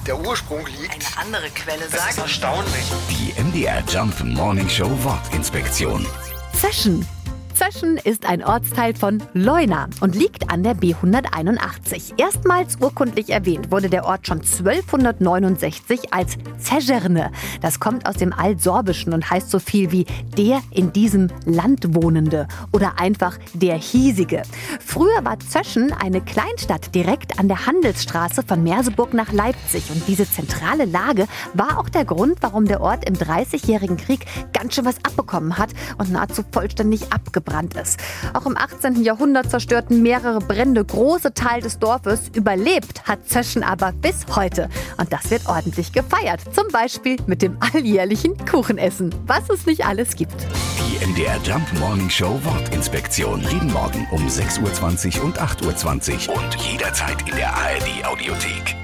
der Ursprung liegt. Eine andere Quelle Das sagt... ist erstaunlich. Die MDR Jump Morning Show Wortinspektion. Zöschen. Zöschen ist ein Ortsteil von Leuna und liegt an der B181. Erstmals urkundlich erwähnt wurde der Ort schon 1269 als Zescherne. Das kommt aus dem Altsorbischen und heißt so viel wie der in diesem Land Wohnende oder einfach der Hiesige. Früher war Zöschen eine Kleinstadt direkt an der Handelsstraße von Merseburg nach Leipzig. Und diese zentrale Lage war auch der Grund, warum der Ort im 30-jährigen Krieg ganz schön was abbekommen hat und nahezu vollständig abgebrannt ist. Auch im 18. Jahrhundert zerstörten mehrere Brände große Teile des Dorfes. Überlebt hat Zöschen aber bis heute. Und das wird ordentlich gefeiert. Zum Beispiel mit dem alljährlichen Kuchenessen. Was es nicht alles gibt. Die MDR Jump Morning Show Wortinspektion. Jeden Morgen um 6.20 Uhr und 8.20 Uhr. Und jederzeit in der ARD Audiothek.